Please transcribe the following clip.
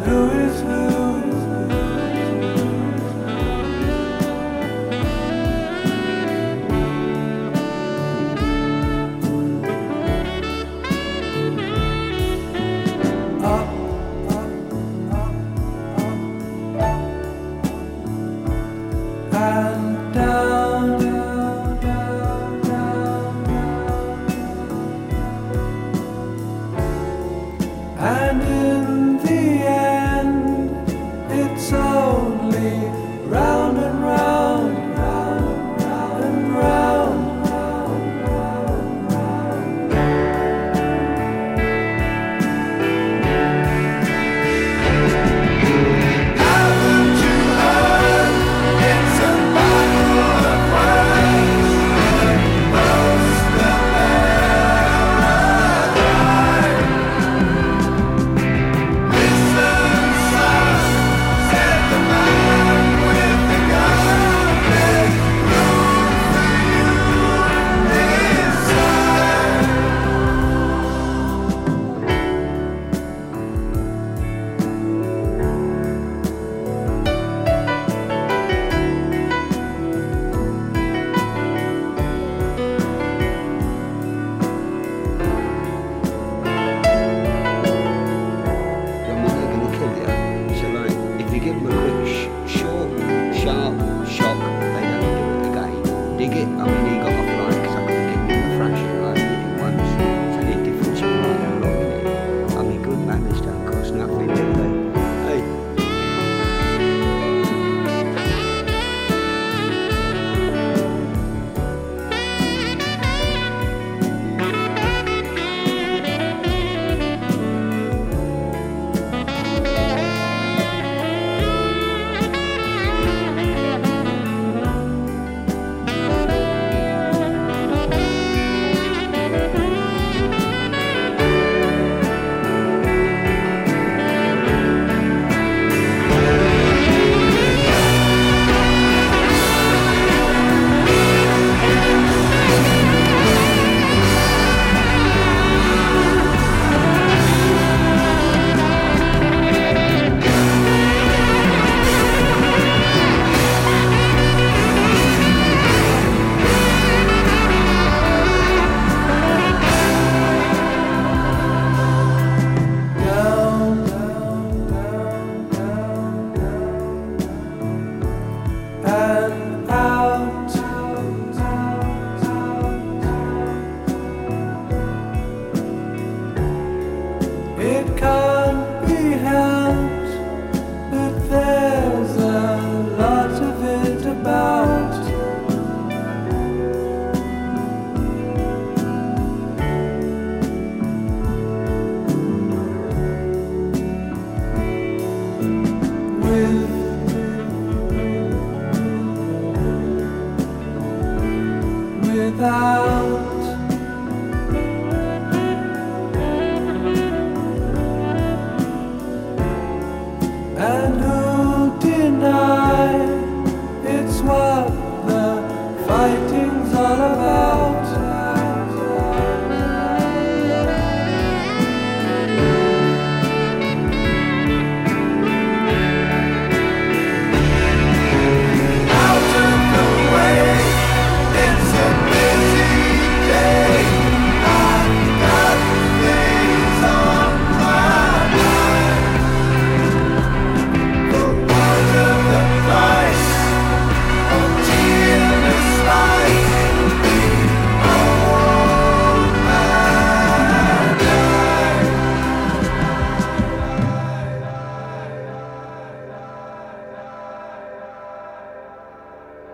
who is who. Up, and down, and in the end, it's only round and round, round and round. Haven't you heard? It's a battle of words. Most of them die. Listen, son, said the man with the gun. There's room for you inside. Your mother gonna kill you. So like, if you give them a quick, short, sharp shock, they don't do it again. Dig it. I mean, he got off like, because I couldn't give him a thrashing. I did it once. It's only a difference of right and wrong, isn't it? I mean, good manners don't cost nothing, do they? Hey. Down, and out. It can't be helped that there's a lot of it about. With